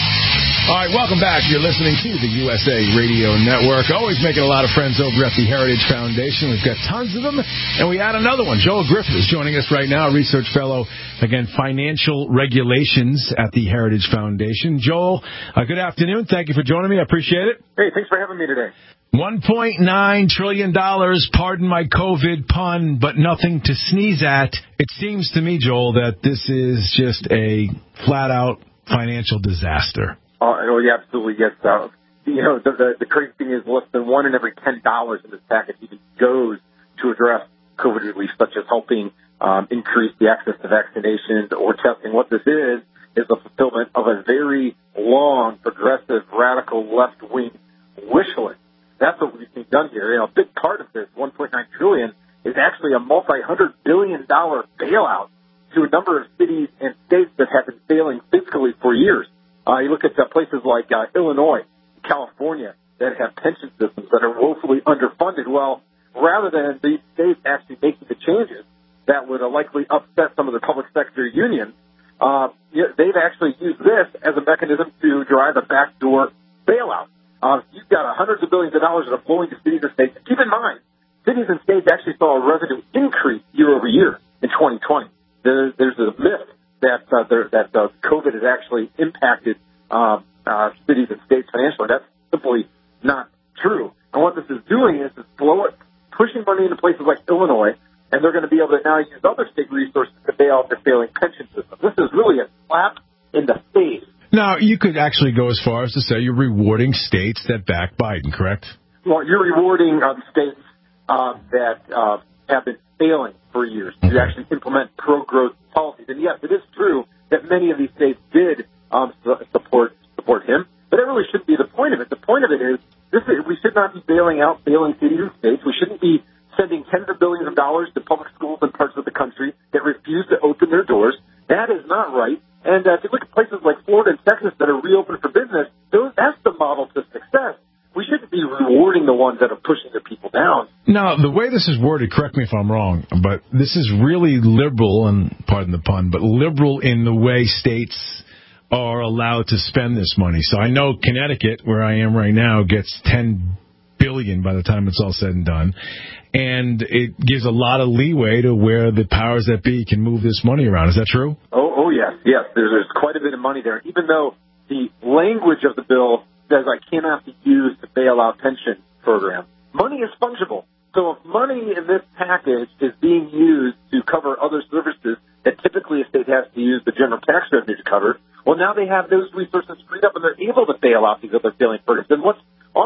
All right, welcome back. You're listening to the U S A Radio Network. Always making a lot of friends over at the Heritage Foundation. We've got tons of them, and we add another one. Joel Griffith is joining us right now, research fellow, again, financial regulations at the Heritage Foundation. Joel, uh, good afternoon. Thank you for joining me. I appreciate it. Hey, thanks for having me today. one point nine trillion dollars, pardon my COVID pun, but nothing to sneeze at. It seems to me, Joel, that this is just a flat-out financial disaster. Oh, yeah, absolutely, yes. Uh, you know, the, the, the crazy thing is less than one in every ten dollars in this package even goes to address COVID relief, such as helping um, increase the access to vaccinations or testing. What this is, is the fulfillment of a very long, progressive, radical, left-wing wish list. That's what we've seen done here. You know, a big part of this, one point nine trillion dollars, is actually a multi-hundred billion dollar bailout to a number of cities and states that have been failing fiscally for years. Uh, you look at uh, places like uh, Illinois, California, that have pension systems that are woefully underfunded. Well, rather than these states actually making the changes that would uh, likely upset some of the public sector unions, uh, they've actually used this as a mechanism to drive a backdoor bailout. Uh, you've got hundreds of billions of dollars that are flowing to cities and states. Keep in mind, cities and states actually saw a revenue increase year over year in twenty twenty. There, there's a myth that uh, there, that uh, COVID has actually impacted uh, uh, cities and states financially. That's simply not true. And what this is doing is it's blow it, pushing money into places like Illinois, and they're going to be able to now use other state resources to bail out their failing pension system. This is really a slap in the face. Now, you could actually go as far as to say you're rewarding states that back Biden, correct? Well, you're rewarding uh, states uh, that uh, have been failing for years to actually implement pro-growth policies. And yes, it is true that many of these states did um, support support him, but that really shouldn't be the point of it. The point of it is, this is we should not be bailing out failing cities and states. We shouldn't be sending tens of billions of dollars to public schools in parts of the country that refuse to open their doors. That is not right. And uh, if you look at places like Florida and Texas that are reopened for business, those, that's the model to success. We shouldn't be rewarding the ones that are pushing their people down. Now, the way this is worded, correct me if I'm wrong, but this is really liberal, and pardon the pun, but liberal in the way states are allowed to spend this money. So I know Connecticut, where I am right now, gets ten billion dollars by the time it's all said and done. And it gives a lot of leeway to where the powers that be can move this money around. Is that true? Oh, oh yes, yes. There's, there's quite a bit of money there. Even though the language of the bill says I cannot be used to bail out pension programs, money is fungible. So if money in this package is being used to cover other services that typically a state has to use the general tax revenue to cover, well, now they have those resources freed up and they're able to bail out these other failing programs. And what's also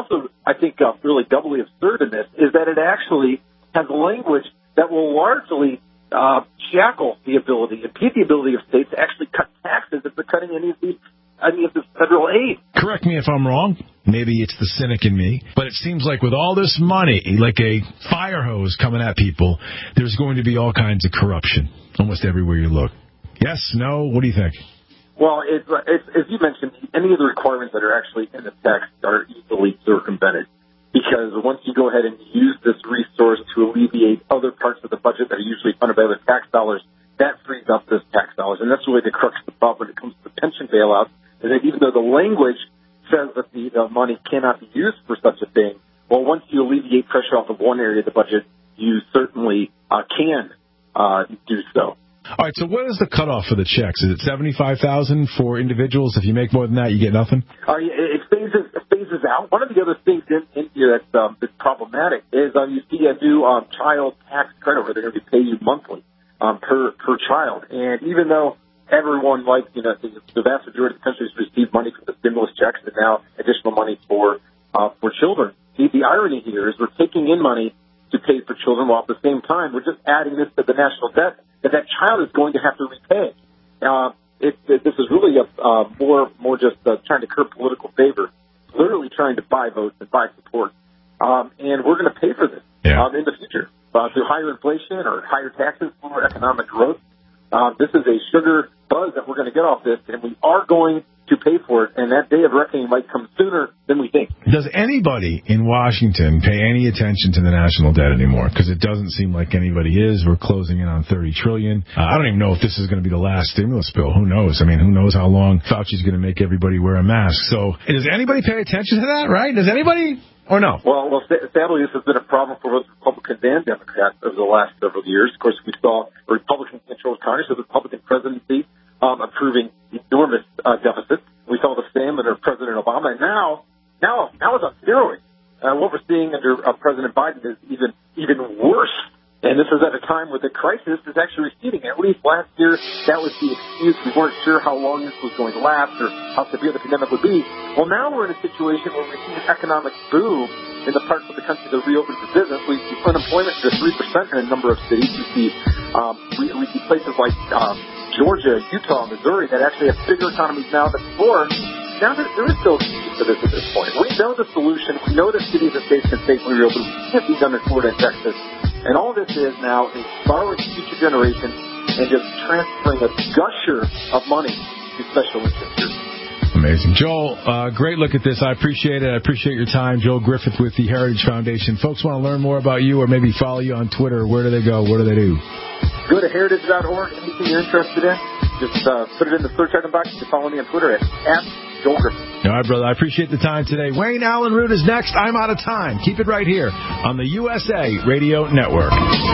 I think, uh, really doubly absurd in this is that it actually has language that will largely uh, shackle the ability, impede the ability of states to actually cut taxes if they're cutting any of these any of this federal aid. Correct me if I'm wrong. Maybe it's the cynic in me. But it seems like with all this money, like a fire hose coming at people, there's going to be all kinds of corruption almost everywhere you look. Yes? No? What do you think? Well, it's, it's, as you mentioned, any of the requirements that are actually in the text are easily circumvented. Because once you go ahead and use this resource to alleviate other parts of the budget that are usually funded by other tax dollars, that frees up those tax dollars. And that's really the crux of the problem when it comes to the pension bailout, is that even though the language says that the uh, money cannot be used for such a thing, well, once you alleviate pressure off of one area of the budget, you certainly uh, can uh, do so. All right, so what is the cutoff for the checks? Is it seventy-five thousand dollars for individuals? If you make more than that, you get nothing? Uh, it, phases, it phases out. One of the other things in, in here that's, um, that's problematic is uh, you see a new um, child tax credit where they're going to be paying you monthly um, per, per child. And even though everyone, like, you know, the, the vast majority of the countries receive money from the stimulus checks and now additional money for uh, for children, the, the irony here is we're taking in money to pay for children while at the same time we're just adding this to the national debt that that child is going to have to repay. Uh, it, it, this is really a, uh, more more just uh, trying to curb political favor, literally trying to buy votes and buy support. Um, and we're going to pay for this yeah. um, in the future uh, through higher inflation or higher taxes for economic growth. Uh, this is a sugar buzz that we're going to get off this, and we are going to pay for it, and that day of reckoning might come sooner than we think. Does anybody in Washington pay any attention to the national debt anymore? Because it doesn't seem like anybody is. We're closing in on thirty trillion dollars. Uh, I don't even know if this is going to be the last stimulus bill. Who knows? I mean, who knows how long Fauci's going to make everybody wear a mask. So does anybody pay attention to that, right? Does anybody... Or no? Well, well, sadly, this has been a problem for both Republicans and Democrats over the last several years. Of course, we saw a Republican-controlled Congress, a Republican presidency, um, approving enormous uh, deficits. We saw the same under President Obama, and now, now, now it's on steroids. Uh, what we're seeing under uh, President Biden is even even worse. And this is at a time where the crisis is actually receding. At least last year, that was the excuse. We weren't sure how long this was going to last or how severe the pandemic would be. Well, now we're in a situation where we see an economic boom in the parts of the country that reopen for business. We see unemployment to three percent in a number of cities. We see, um, we, we see places like um, Georgia, Utah, Missouri that actually have bigger economies now than before. Now there, there is still a excuse for this at this point. We know the solution. We know that cities and states can safely reopen. We can't be done in Florida and Texas. And all this is now is borrowing future generations and just transferring a gusher of money to special interest groups. Amazing. Joel, uh, great look at this. I appreciate it. I appreciate your time. Joel Griffith with the Heritage Foundation. Folks want to learn more about you or maybe follow you on Twitter. Where do they go? What do they do? Go to heritage dot org. Anything you're interested in, just uh, put it in the search icon box. You can follow me on Twitter at, at Joel Griffith. All right, brother. I appreciate the time today. Wayne Allen Root is next. I'm out of time. Keep it right here on the U S A Radio Network.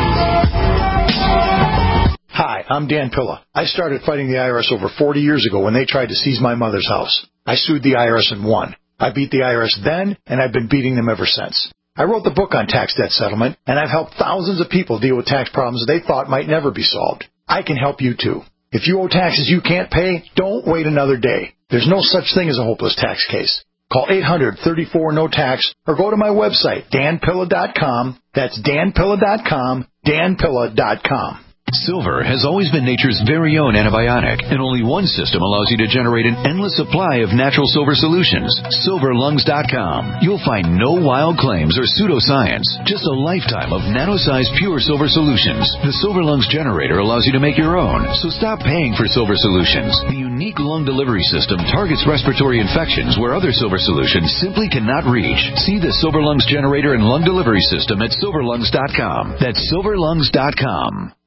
Hi, I'm Dan Pilla. I started fighting the I R S over forty years ago when they tried to seize my mother's house. I sued the I R S and won. I beat the I R S then, and I've been beating them ever since. I wrote the book on tax debt settlement, and I've helped thousands of people deal with tax problems they thought might never be solved. I can help you, too. If you owe taxes you can't pay, don't wait another day. There's no such thing as a hopeless tax case. Call eight hundred, thirty-four, no tax or go to my website, dan pilla dot com. That's dan pilla dot com, dan pilla dot com. Silver has always been nature's very own antibiotic, and only one system allows you to generate an endless supply of natural silver solutions. silver lungs dot com. You'll find no wild claims or pseudoscience, just a lifetime of nano-sized pure silver solutions. The Silver Lungs generator allows you to make your own, so stop paying for silver solutions. The unique lung delivery system targets respiratory infections where other silver solutions simply cannot reach. See the Silver Lungs generator and lung delivery system at silver lungs dot com. That's silver lungs dot com.